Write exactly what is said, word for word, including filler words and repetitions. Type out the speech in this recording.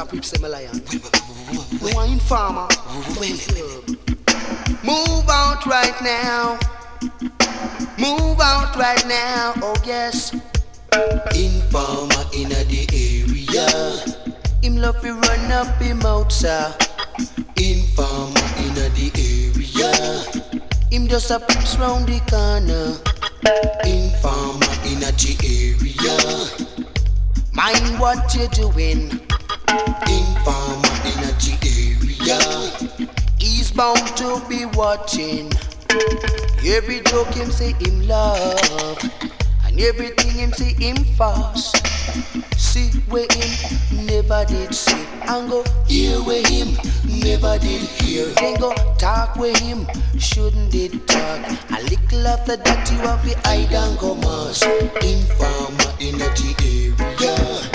Crips them a lion. No one informer. Move out right now. Move out right now. Oh yes. Informer in the area. Him love to run up him out, sir. Informer in the area. Him just a peeps round the corner. Informer in the area. Mind what you're doing. Informer in the area. He's bound to be watching. Every joke him say him love, and everything him say him fast. See where him never did see, and go hear where him never did hear. Then go talk where him shouldn't did talk. A little after that you have the hide and go mass. Informer in the area.